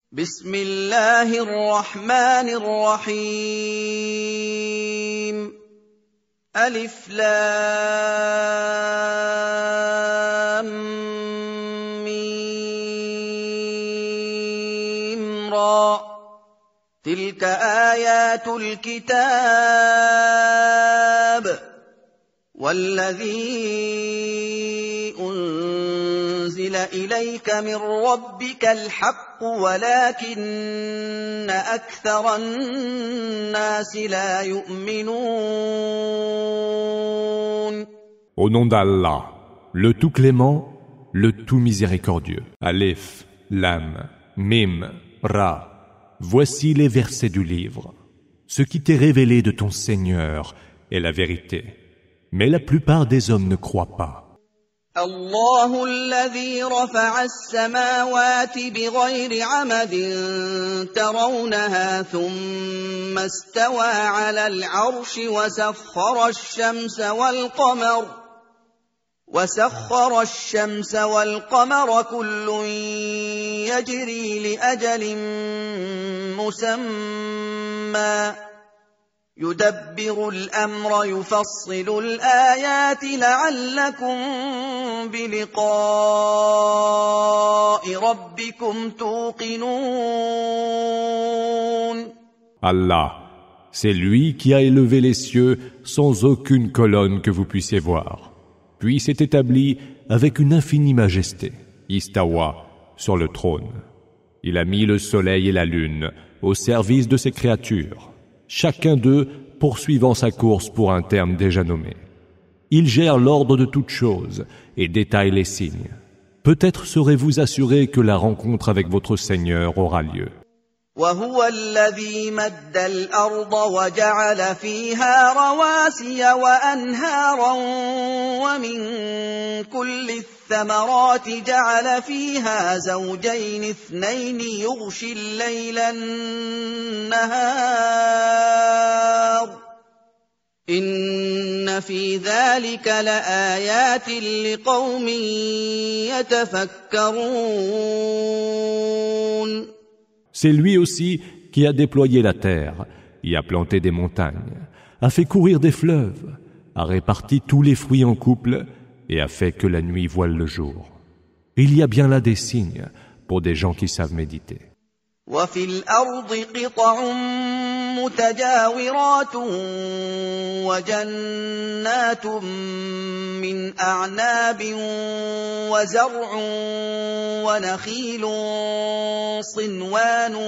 بسم الله الرحمن الرحيم ألف لام ميم را تلك آيات الكتاب والذي أنزل إليك من ربك الحق ولكن أكثر الناس لا يؤمنون. Au nom d'Allah, le tout clément, le tout miséricordieux. Alif, Lam, Mim, Ra. Voici les versets du livre. Ce qui t'est révélé de ton Seigneur est la vérité. Mais la plupart des hommes ne croient pas. الله الذي رفع السماوات بغير عمد ترونها ثم استوى على العرش وسخر الشمس والقمر كل يجري لأجل مسمى يدبر الأمر يفصل الآيات لعلكم بلقاء ربكم توقنون. Allah, c'est lui qui a élevé les cieux sans aucune colonne que vous puissiez voir. Puis s'est établi avec une infinie majesté, Istawa, sur le trône. Il a mis le soleil et la lune au service de ses créatures, chacun d'eux poursuivant sa course pour un terme déjà nommé. Il gère l'ordre de toutes choses et détaille les signes. Peut-être serez-vous assurés que la rencontre avec votre Seigneur aura lieu. وهو الذي مد الأرض وجعل فيها رواسي وأنهارا ومن كل الثمرات جعل فيها زوجين اثنين يغشي الليل النهار إن في ذلك لآيات لقوم يتفكرون. C'est lui aussi qui a déployé la terre, y a planté des montagnes, a fait courir des fleuves, a réparti tous les fruits en couple et a fait que la nuit voile le jour. Il y a bien là des signes pour des gens qui savent méditer. وفي الأرض قطع متجاورات وجنات من أعناب وزرع ونخيل صنوان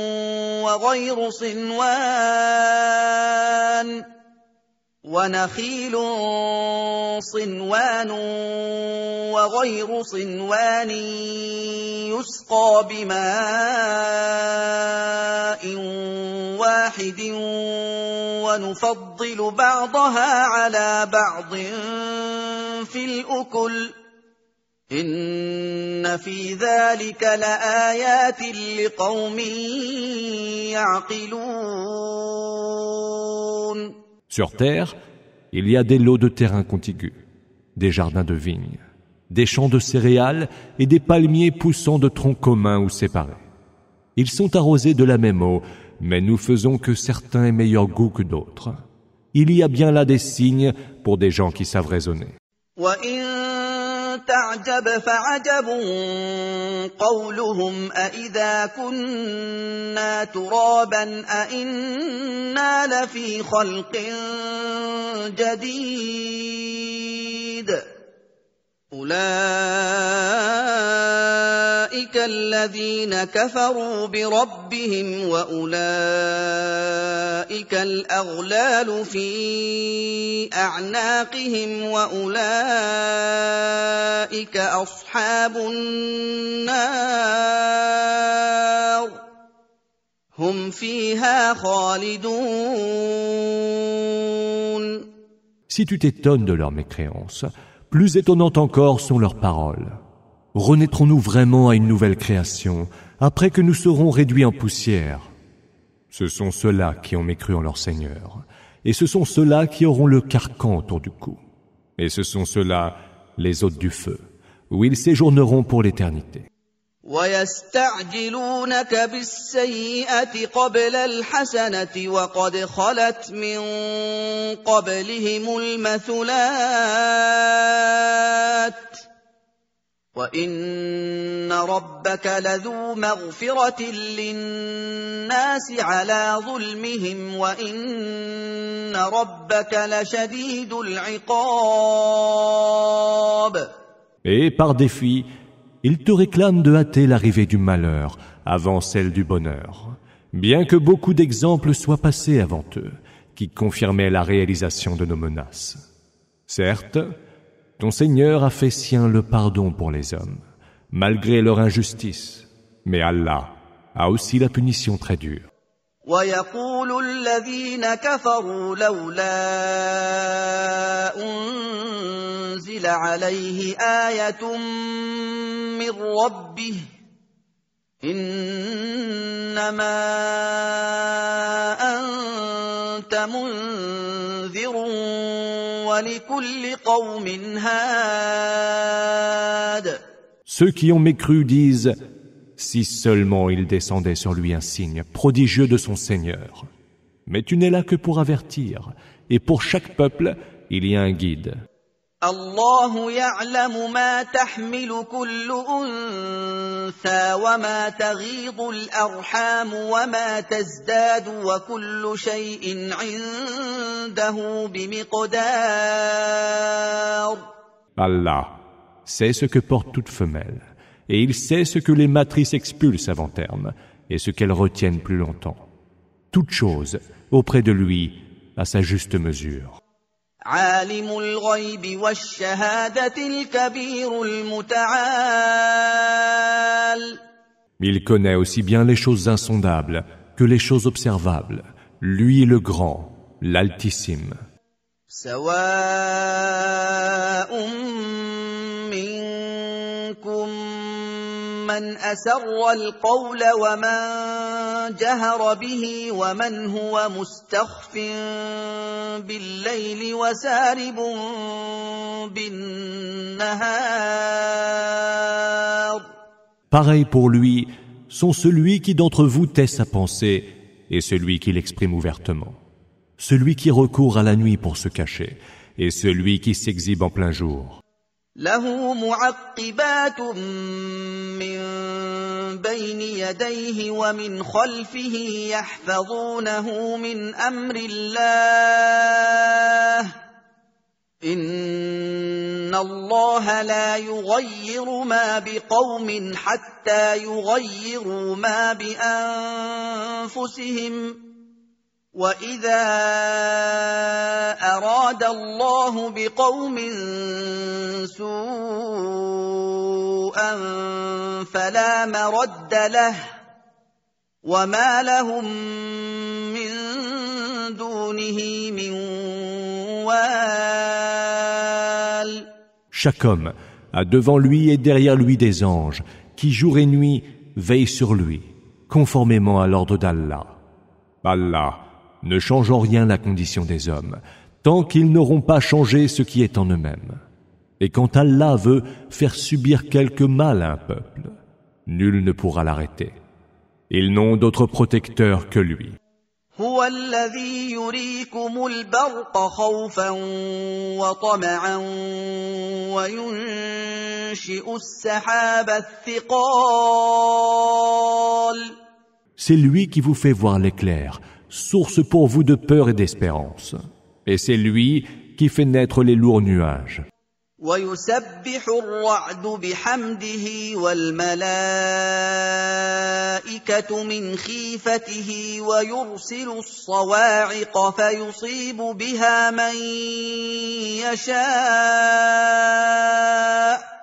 وغير صنوان يسقى بماء واحد ونفضل بعضها على بعض في الأكل إن في ذلك لآيات لقوم يعقلون. Sur terre, il y a des lots de terrain contigus, des jardins de vignes, des champs de céréales et des palmiers poussant de troncs communs ou séparés. Ils sont arrosés de la même eau, mais nous faisons que certains aient meilleur goût que d'autres. Il y a bien là des signes pour des gens qui savent raisonner. تعجب فعجب قولهم أإذا كنا ترابا أإنا لفي خلق جديد أولئك الذين كفروا بربهم وأولئك الأغلال في أعناقهم وأولئك أصحاب النار هم فيها خالدون. Si tu t'étonnes de leur mécréance, plus étonnantes encore sont leurs paroles. Renaîtrons-nous vraiment à une nouvelle création après que nous serons réduits en poussière? Ce sont ceux-là qui ont mécru en leur Seigneur, et ce sont ceux-là qui auront le carcan autour du cou. Et ce sont ceux-là, les hôtes du feu, où ils séjourneront pour l'éternité. ويستعجلونك بالسيئة قبل الحسنة وقد خلت من قبلهم المثلات وإن ربك لذو مغفرة للناس على ظلمهم وإن ربك لشديد العقاب. Et par défi, ils te réclament de hâter l'arrivée du malheur avant celle du bonheur, bien que beaucoup d'exemples soient passés avant eux, qui confirmaient la réalisation de nos menaces. Certes, ton Seigneur a fait sien le pardon pour les hommes, malgré leur injustice, mais Allah a aussi la punition très dure. ويقول الذين كفروا لولا أنزل عليه آية من ربه إنما أنت منذر ولكل قوم هاد. Ceux qui ont mécru disent: si seulement il descendait sur lui un signe prodigieux de son Seigneur. Mais tu n'es là que pour avertir, et pour chaque peuple, il y a un guide. الله يعلم ما تحمل كل أنثى وما تغيض الأرحام وما تزداد وكل شيء عنده بمقدار. Allah sait ce que porte toute femelle, et il sait ce que les matrices expulsent avant terme, et ce qu'elles retiennent plus longtemps. Toute chose, auprès de lui, à sa juste mesure. عالم الغيب والشهادة الكبير المتعال. Il connaît aussi bien les choses insondables que les choses observables. Lui le grand, l'altissime. سواء منكم من أسر القول ومن جهر به ومن هو مستخف بالليل وسارب بالنهار. Pareil pour lui sont celui qui d'entre vous tait sa pensée et celui qui l'exprime ouvertement, celui qui recourt à la nuit pour se cacher et celui qui s'exhibe en plein jour. له معقبات من بين يديه ومن خلفه يحفظونه من أمر الله إن الله لا يغير ما بقوم حتى يغيروا ما بأنفسهم وإذا أراد الله بقوم سوءا فلا مرد له وما لهم من دونه من وال. Chaque homme a devant lui et derrière lui des anges qui jour et nuit veillent sur lui, conformément à l'ordre d'Allah. Allah ne change en rien la condition des hommes, tant qu'ils n'auront pas changé ce qui est en eux-mêmes. Et quand Allah veut faire subir quelque mal à un peuple, nul ne pourra l'arrêter. Ils n'ont d'autre protecteur que lui. هو الذي يريكم البرق خوفا وطمعا وينشئ السحاب الثقال. C'est lui qui vous fait voir l'éclair, source pour vous de peur et d'espérance. Et c'est lui qui fait naître les lourds nuages. ويسبح الرعد بحمده والملائكة من خيفته ويرسل الصواعق فيصيب بها من يشاء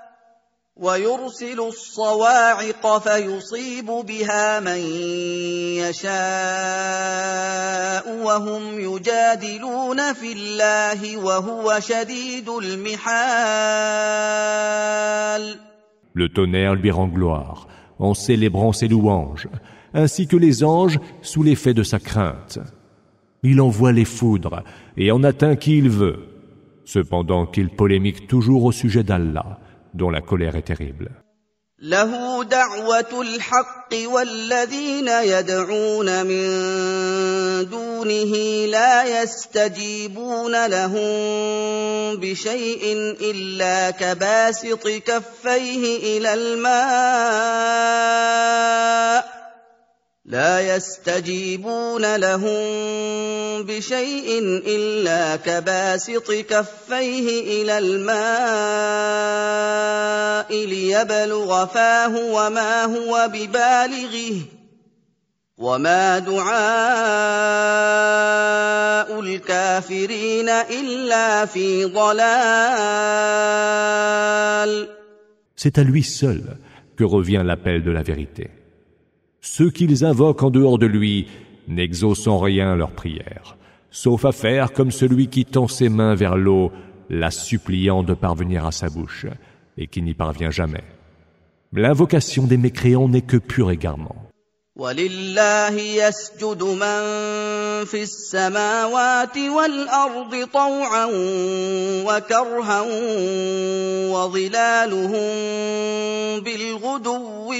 وهم يجادلون في الله وهو شديد المحال. Le tonnerre lui rend gloire, en célébrant ses louanges, ainsi que les anges sous l'effet de sa crainte. Il envoie les foudres et en atteint qui il veut, cependant qu'il polémique toujours au sujet d'Allah, dont la colère est terrible. له دعوة الحق والذين يدعون من دونه لا يستجيبون لهم بشيء إلا كباسط كفيه إلى الماء لا يستجيبون لهم بشيء إلا كباسط كفيه إلى الماء ليبلغ فاه وما هو ببالغه وما دعاء الكافرين إلا في ضلال. C'est à lui seul que revient l'appel de la vérité. Ceux qu'ils invoquent en dehors de lui n'exaucent en rien leur prière, sauf à faire comme celui qui tend ses mains vers l'eau, la suppliant de parvenir à sa bouche, et qui n'y parvient jamais. L'invocation des mécréants n'est que pur égarement. وَلِلَّهِ يَسْجُدُ مَن فِي السَّمَاوَاتِ وَالْأَرْضِ طَوْعًا وَكَرْهًا وَظِلَالُهُم بِالْغُدُوِّ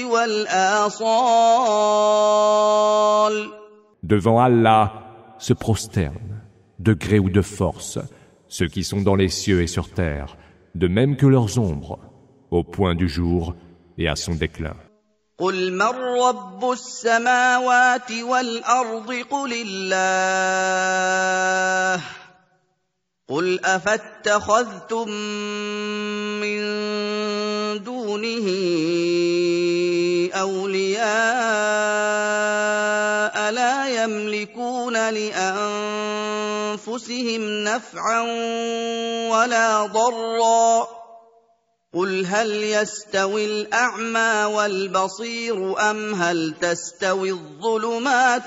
وَالْآصَالِ. Devant Allah se prosternent, de gré ou de force, ceux qui sont dans les cieux et sur terre, de même que leurs ombres, au point du jour et à son déclin. قُلْ مَن رَّبُّ السَّمَاوَاتِ وَالْأَرْضِ قُلِ اللَّهُ قُلْ أَفَاتَّخَذْتُم مِّن دُونِهِ أَوْلِيَاءَ لَا يَمْلِكُونَ لِأَنفُسِهِمْ نَفْعًا وَلَا ضَرًّا قُلْ هَلْ يَسْتَوِي الْأَعْمَى وَالْبَصِيرُ أَمْ هَلْ تَسْتَوِي الظُّلُمَاتُ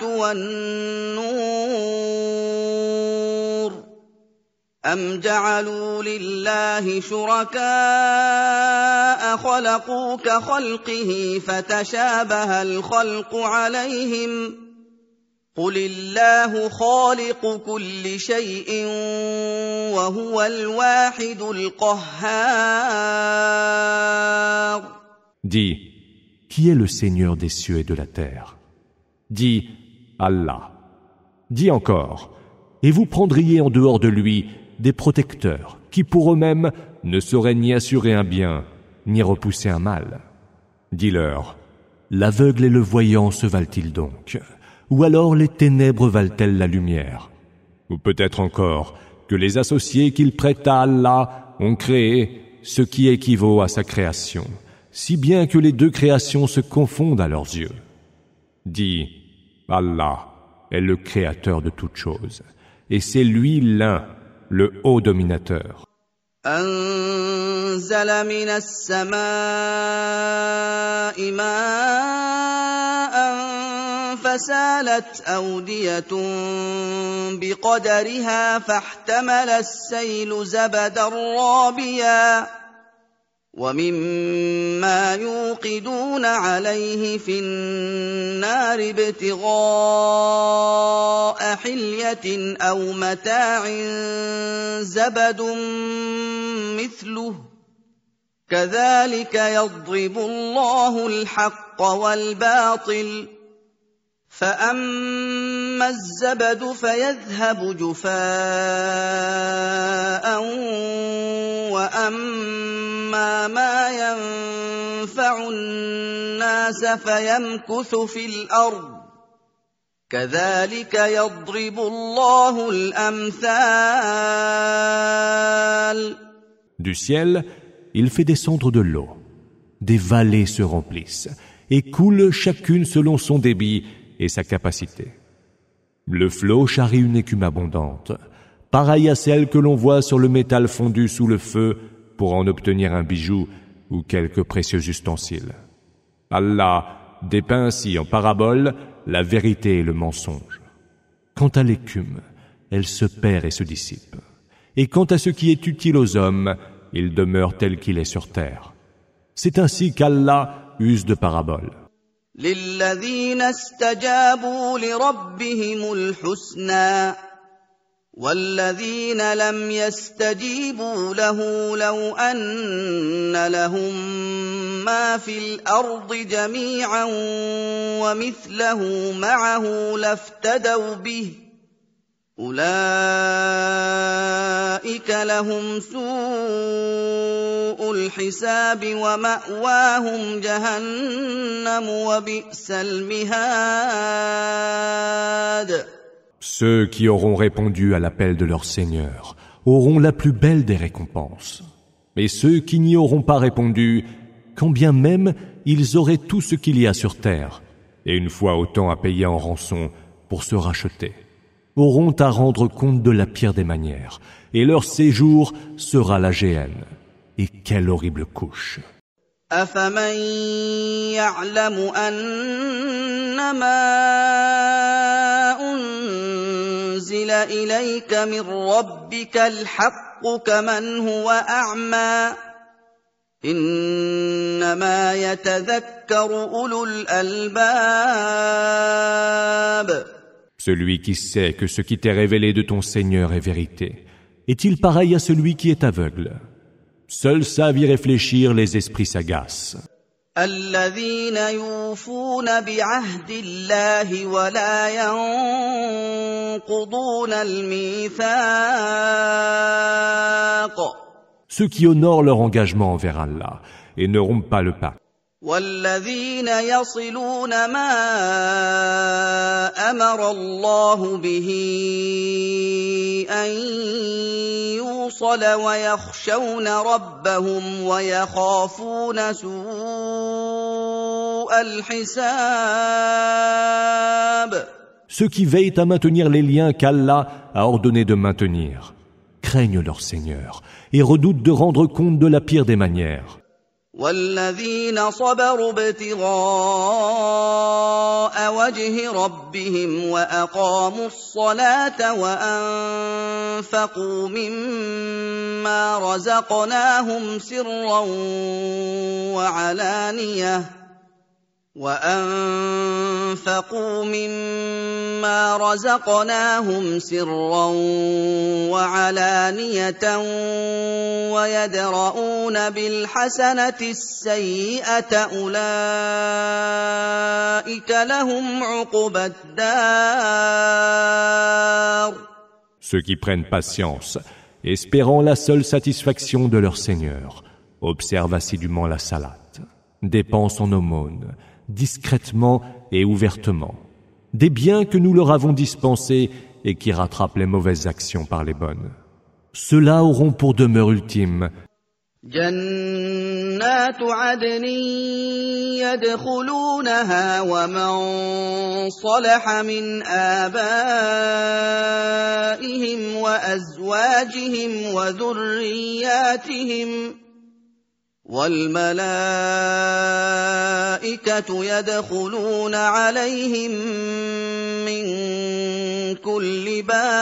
وَالنُّورُ أَمْ جَعَلُوا لِلَّهِ شُرَكَاءَ خَلَقُوا كَخَلْقِهِ فَتَشَابَهَ الْخَلْقُ عَلَيْهِمْ قُلِ اللَّهُ خَالِقُ كُلِّ شَيْءٍ وَهُوَ الْوَاحِدُ الْقَهَّارُ. Dis, qui est le Seigneur des cieux et de la terre? Dis, Allah. Dis encore, et vous prendriez en dehors de lui des protecteurs qui pour eux-mêmes ne sauraient ni assurer un bien, ni repousser un mal. Dis-leur, l'aveugle et le voyant se valent-ils donc? Ou alors les ténèbres valent-elles la lumière? Ou peut-être encore que les associés qu'ils prêtent à Allah ont créé ce qui équivaut à sa création, si bien que les deux créations se confondent à leurs yeux. Dis, Allah est le créateur de toutes choses, et c'est lui l'un, le haut dominateur. أنزل من السماء ماء فسالت أودية بقدرها فاحتمل السيل زبدا رابيا ومما يوقدون عليه في النار ابتغاء حلية أو متاع زبد مثله كذلك يضرب الله الحق والباطل فأما الزبد فيذهب جفاء وأما ما ينفع الناس فيمكث في الأرض كذلك يضرب الله الأمثال. Du ciel, il fait descendre de l'eau. Des vallées se remplissent et coulent chacune selon son débit et sa capacité. Le flot charrie une écume abondante, pareille à celle que l'on voit sur le métal fondu sous le feu pour en obtenir un bijou ou quelque précieux ustensile. Allah dépeint ainsi en parabole la vérité et le mensonge. Quant à l'écume, elle se perd et se dissipe. Et quant à ce qui est utile aux hommes, il demeure tel qu'il est sur terre. C'est ainsi qu'Allah use de paraboles. للذين استجابوا لربهم الحسنى والذين لم يستجيبوا له لو أن لهم ما في الأرض جميعا ومثله معه لافتدوا به أولئك لهم سوء الحساب ومأواهم جهنم وبئس المهاد. Ceux qui auront répondu à l'appel de leur Seigneur auront la plus belle des récompenses. Et ceux qui n'y auront pas répondu, quand bien même ils auraient tout ce qu'il y a sur terre, et une fois autant à payer en rançon pour se racheter, auront à rendre compte de la pire des manières, et leur séjour sera la géhenne. Et quelle horrible couche! أفمن يعلم أنما أنزل إليك من ربك الحق كمن هو أعمى إنما يتذكر أولو الألباب. Celui qui sait que ce qui t'est révélé de ton Seigneur est vérité, est-il pareil à celui qui est aveugle? Seuls savent y réfléchir les esprits sagaces. الذين يوفون بعهد الله ولا ينقضون الميثاق. Ceux qui honorent leur engagement envers Allah et ne rompent pas le pacte. والذين يصلون ما أمر الله به أن يوصل ويخشون ربهم ويخافون سوء الحساب. Ceux qui veillent à maintenir les liens qu'Allah a ordonné de maintenir, craignent leur Seigneur et redoutent de rendre compte de la pire des manières. والذين صبروا ابتغاء وجه ربهم وأقاموا الصلاة وأنفقوا مما رزقناهم سرا وعلانية ويدرؤون بالحسنة السيئة أولئك لهم عقبى الدار. Ceux qui prennent patience, espérant la seule satisfaction de leur Seigneur, observent assidûment la salate, dépensent en aumône, discrètement et ouvertement, des biens que nous leur avons dispensés et qui rattrapent les mauvaises actions par les bonnes. Ceux-là auront pour demeure ultime جنات عدن يدخلونها ومن صلح من آبائهم وأزواجهم وذرياتهم والملائكة يدخلون عليهم من كل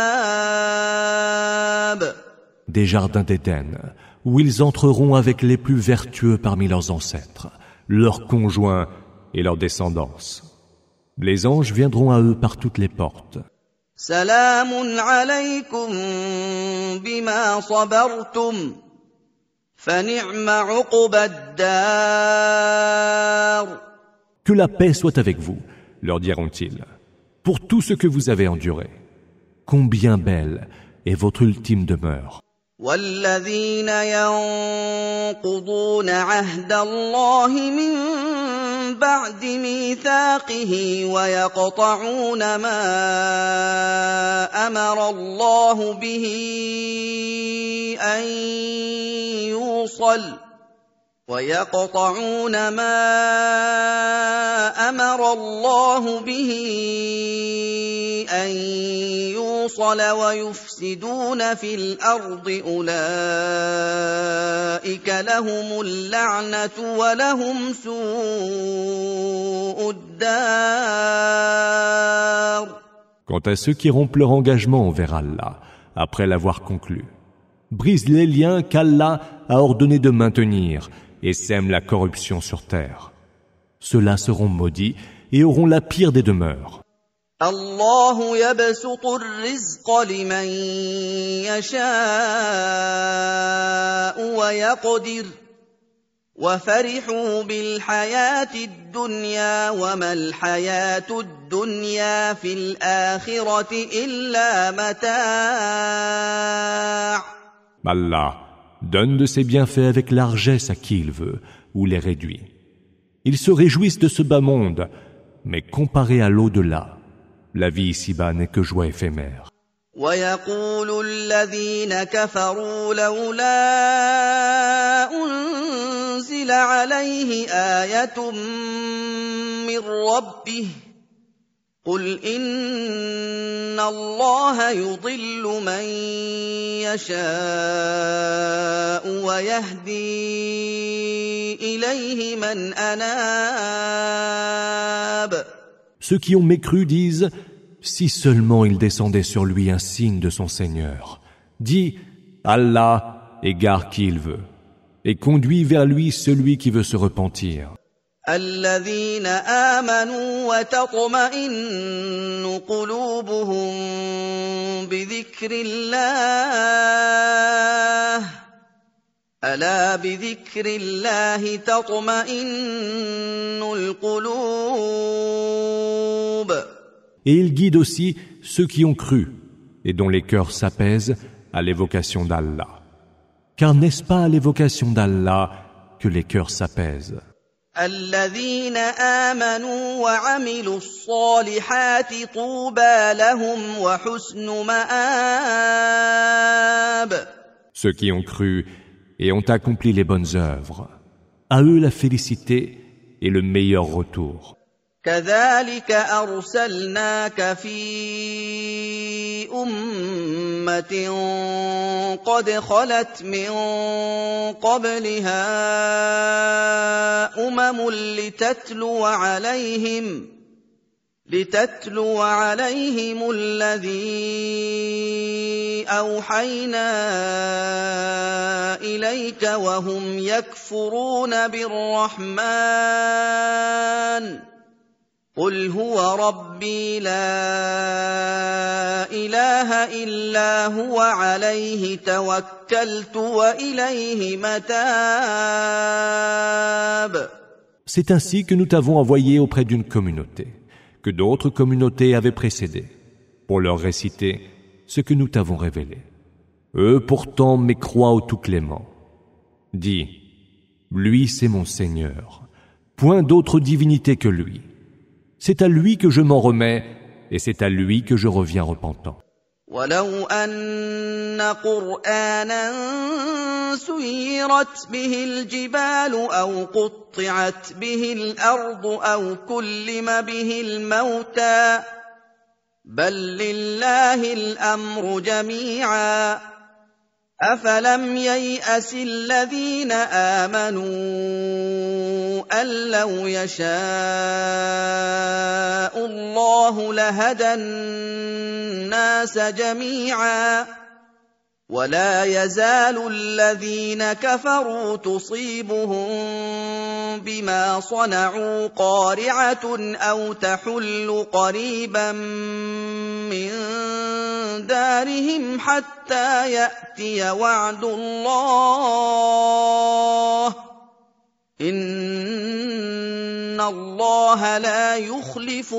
باب. Des jardins d'Éden, où ils entreront avec les plus vertueux parmi leurs ancêtres, leurs conjoints et leurs descendances. Les anges viendront à eux par toutes les portes. سلام عليكم بما صبرتم فنعم عقبى الدار. Que la paix soit avec vous, leur diront-ils, pour tout ce que vous avez enduré. Combien belle est votre ultime demeure. والذين ينقضون عهد الله من بعد ميثاقه ويقطعون ما أمر الله به أن يوصل ويفسدون في الأرض أولئك لهم اللعنة ولهم سوء الدار. Quant à ceux qui rompent leur engagement envers Allah, après l'avoir conclu, brisent les liens qu'Allah a ordonné de maintenir et sèment la corruption sur terre, ceux-là seront maudits et auront la pire des demeures. الله يبسط الرزق لمن يشاء ويقدر وفرحوا بالحياة الدنيا وما الحياة الدنيا في الآخرة إلا متاع. Allah donne de ses bienfaits avec largesse à qui il veut ou les réduit. Ils se réjouissent de ce bas monde, mais comparé à l'au-delà, la vie ici-bas n'est que joie éphémère. ويقول الذين كفروا لولا أنزل عليه آية من ربه قل إن الله يضل من يشاء ويهدي إليه من أناب. Ceux qui ont mécru disent « Si seulement il descendait sur lui un signe de son Seigneur ». Dis « Allah égare qui il veut et conduit vers lui celui qui veut se repentir. » الذين آمنوا وتطمئن قلوبهم بذكر الله ألا بذكر الله تطمئن القلوب. Et il guide aussi ceux qui ont cru et dont les cœurs s'apaisent à l'évocation d'Allah. Car n'est-ce pas à l'évocation d'Allah que les cœurs s'apaisent? الذين آمنوا وعملوا الصالحات طوبى لهم وحسن مآب. Ceux qui ont cru et ont accompli les bonnes œuvres, à eux la félicité et le meilleur retour. كذلك أرسلناك في أمة قد خلت من قبلها لتتلو عليهم الذي أوحينا إليك وهم يكفرون بالرحمن قل هو ربي لا إله إلا هو عليه توكلت وإليه متاب. C'est ainsi que nous t'avons envoyé auprès d'une communauté, que d'autres communautés avaient précédé, pour leur réciter ce que nous t'avons révélé. Eux pourtant mécroient au Tout-Clément. Dis, lui c'est mon Seigneur, point d'autre divinité que lui. C'est à lui que je m'en remets et c'est à lui que je reviens repentant. ولو أن قرآنا سيرت به الجبال أو قطعت به الأرض أو كلم به الموتى بل لله الأمر جميعا أفلم ييأس الذين آمنوا أن لو يشاء الله لهدى الناس جميعا ولا يزال الذين كفروا تصيبهم بما صنعوا قارعة أو تحل قريبا من دارهم حتى يأتي وعد الله إن الله لا يخلف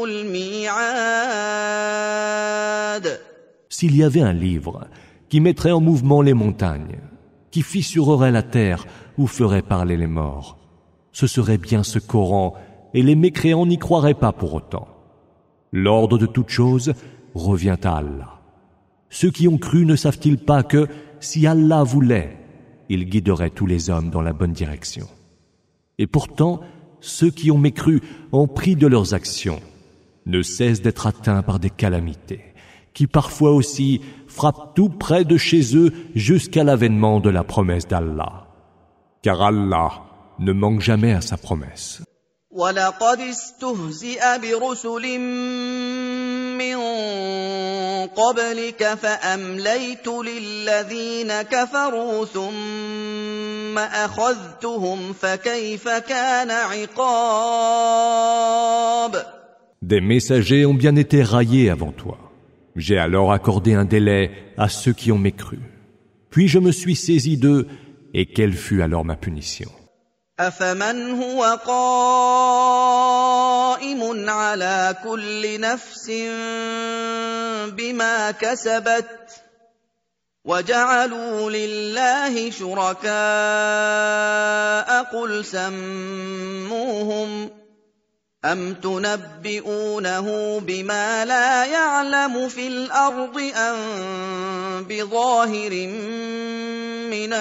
الميعاد. S'il y avait un livre qui mettrait en mouvement les montagnes, qui fissurerait la terre ou ferait parler les morts, ce serait bien ce Coran, et les mécréants n'y croiraient pas pour autant. L'ordre de toute chose revient à Allah. Ceux qui ont cru ne savent-ils pas que, si Allah voulait, il guiderait tous les hommes dans la bonne direction. Et pourtant, ceux qui ont mécru ont pris de leurs actions, ne cessent d'être atteints par des calamités, qui parfois aussi frappent tout près de chez eux jusqu'à l'avènement de la promesse d'Allah. Car Allah ne manque jamais à sa promesse. وَلَقَدِ اسْتُهْزِئَ بِرُسُلٍ مِّن قَبْلِكَ فَأَمْلَيْتُ لِلَّذِينَ كَفَرُوا ثُمَّ أَخَذْتُهُمْ فَكَيْفَ كَانَ عِقَابِ. Des messagers ont bien été raillés avant toi. J'ai alors accordé un délai à ceux qui ont mécru. Puis je me suis saisi d'eux, et quelle fut alors ma punition? أفمن هو قائم على كل نفس بما كسبت وجعلوا لله شركاء قل سموهم أم تنبئونه بما لا يعلم في الأرض أم بظاهر من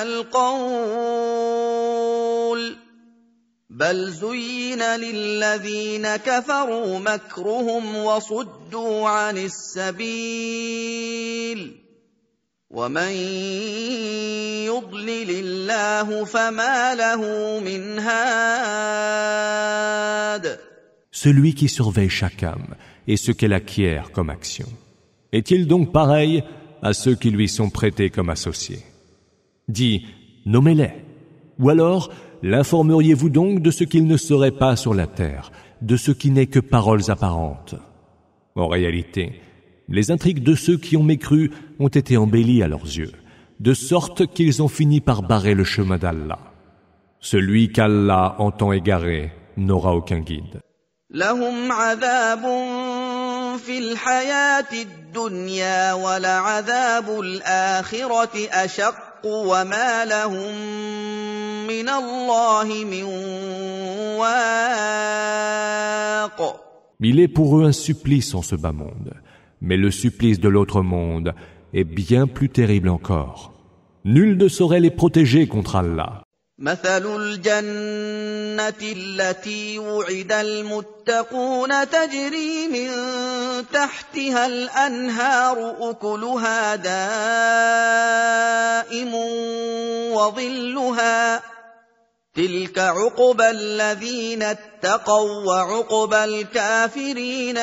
القول بل زين للذين كفروا مكرهم وصدوا عن السبيل ومن يضلل الله فما له من هاد. Celui qui surveille chaque âme et ce qu'elle acquiert comme action. Est-il donc pareil à ceux qui lui sont prêtés comme associés? Dis, nommez-les. Ou alors, l'informeriez-vous donc de ce qu'il ne serait pas sur la terre, de ce qui n'est que paroles apparentes? En réalité, les intrigues de ceux qui ont mécru ont été embellies à leurs yeux, de sorte qu'ils ont fini par barrer le chemin d'Allah. Celui qu'Allah entend égarer n'aura aucun guide. لهم عذاب في الحياة الدنيا ولعذاب الآخرة أشق وما لهم من الله من واق. Il est pour eux un supplice en ce bas monde, mais le supplice de l'autre monde est bien plus terrible encore. Nul ne saurait les protéger contre Allah. مثل الجنة التي وعد المتقون تجري من تحتها الأنهار أكلها دائم وظلها تلك عقبى الذين اتقوا وعقبى الكافرين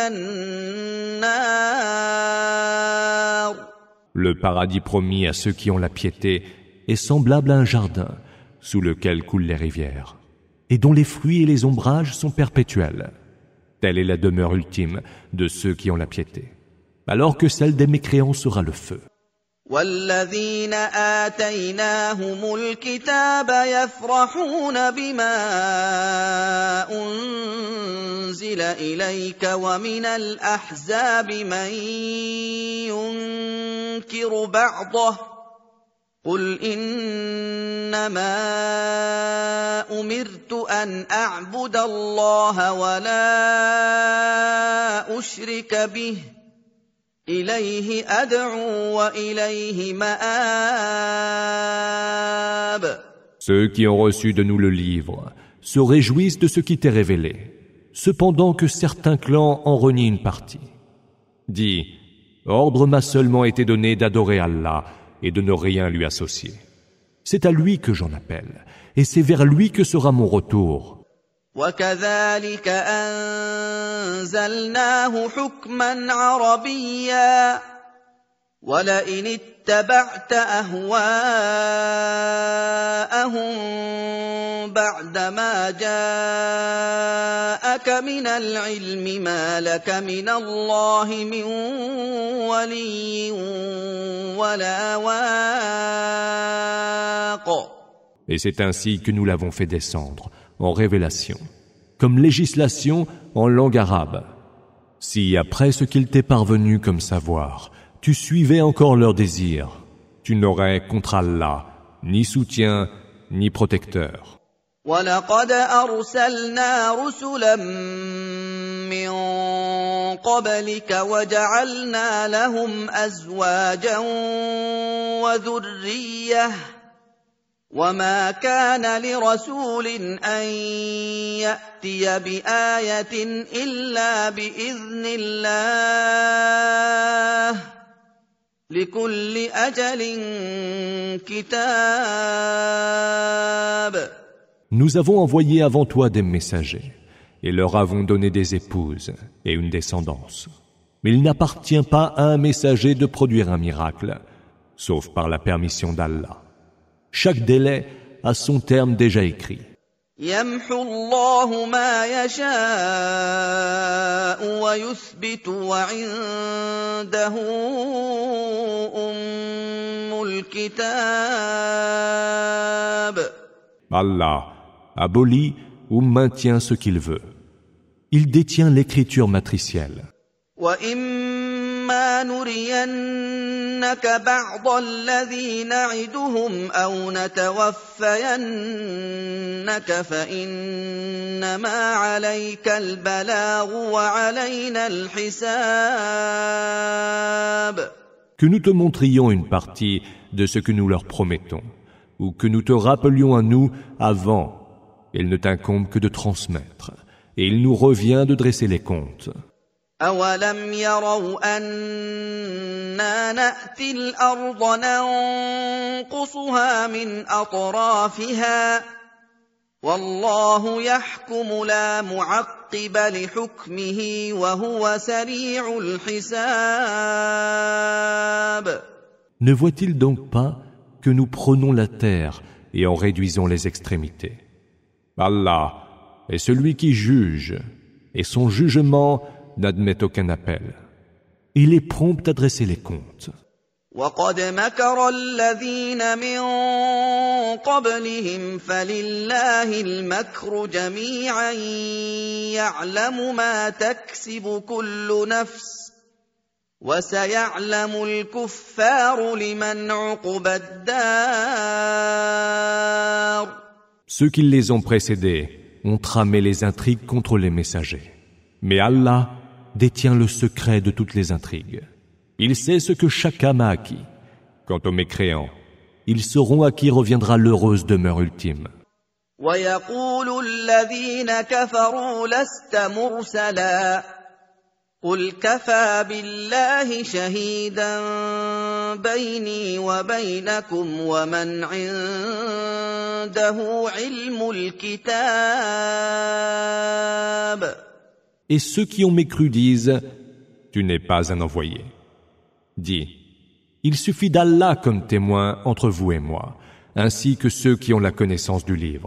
النار. Le paradis promis à ceux qui ont la piété est semblable à un jardin sous lequel coulent les rivières, et dont les fruits et les ombrages sont perpétuels. Telle est la demeure ultime de ceux qui ont la piété, alors que celle des mécréants sera le feu. والذين آتيناهم الكتاب يفرحون بما أنزل إليك ومن الأحزاب من ينكر بعضه قل إنما أمرت أن أعبد الله ولا أشرك به إليه أدعو وإليه مآب. Ceux qui ont reçu de nous le livre se réjouissent de ce qui t'est révélé, cependant que certains clans en renient une partie. Dis, ordre m'a seulement été donné d'adorer Allah et de ne rien lui associer. C'est à lui que j'en appelle, et c'est vers lui que sera mon retour. وكذلك أنزلناه حكما عربيا ولئن اتبعت أهواءهم بعدما جاءك من العلم ما لك من الله من ولي ولا واق. Et c'est ainsi que nous l'avons fait descendre, en révélation, comme législation en langue arabe. Si après ce qu'il t'est parvenu comme savoir, tu suivais encore leurs désirs, tu n'aurais contre Allah ni soutien ni protecteur. وَلَقَدْ أَرْسَلْنَا رُسُلًا مِّن قَبْلِكَ وَجَعَلْنَا لَهُمْ أَزْوَاجًا وَذُرِّيَّةً وَمَا كَانَ لِرَسُولٍ أَن يَأْتِيَ بِآيَةٍ إِلَّا بِإِذْنِ اللَّهِ لِكُلِّ أَجَلٍ كِتَابٌ. Nous avons envoyé avant toi des messagers et leur avons donné des épouses et une descendance. Mais il n'appartient pas à un messager de produire un miracle, sauf par la permission d'Allah. Chaque délai a son terme déjà écrit. يمحو الله ما يشاء ويثبت وعنده أم الكتاب. Allah abolit ou maintient ce qu'il veut. Il détient l'écriture matricielle. وَإِمَّا نُرِيَنَّكَ بَعْضَ الَّذِي نَعِدُهُمْ أَوْ نَتَوَفَّيَنَّكَ فَإِنَّمَا عَلَيْكَ الْبَلَاغُ وَعَلَيْنَا الْحِسَابُ. Que nous te montrions une partie de ce que nous leur promettons, ou que nous te rappelions à nous avant, il ne t'incombe que de transmettre, et il nous revient de dresser les comptes. أَوَلَمْ يَرَوْا أَنَّا نَأْتِي الْأَرْضَ نَنقُصُهَا مِنْ أَطْرَافِهَا وَاللَّهُ يَحْكُمُ لَا مُعَقِّبَ لِحُكْمِهِ وَهُوَ سَرِيعُ الْحِسَابِ. Ne voit-il donc pas que nous prenons la terre et en réduisons les extrémités? Allah est celui qui juge, et son jugement n'admet aucun appel. Il est prompt à dresser les comptes. وَقَدْ مَكَرَ الَّذِينَ مِن قَبْلِهِمْ فَلِلَّهِ الْمَكْرُ جَمِيعًا يَعْلَمُ مَا تَكْسِبُ كُلُّ نَفْسٍ وَسَيَعْلَمُ الْكُفَّارُ لِمَنْ عُقْبَى الدَّارِ. Ceux qui les ont précédés ont tramé les intrigues contre les messagers. Mais Allah détient le secret de toutes les intrigues. Il sait ce que chaque âme a acquis. Quant aux mécréants, ils sauront à qui reviendra l'heureuse demeure ultime. وَيَقُولُ الَّذِينَ كَفَرُوا لَسْتَ مُرْسَلًا قُلْ كَفَى بِاللَّهِ شَهِيدًا بَيْنِي وَبَيْنَكُمْ وَمَنْ عِندَهُ عِلْمُ الْكِتَابِ. Et ceux qui ont mécru disent « Tu n'es pas un envoyé ». Dis « Il suffit d'Allah comme témoin entre vous et moi, ainsi que ceux qui ont la connaissance du livre. »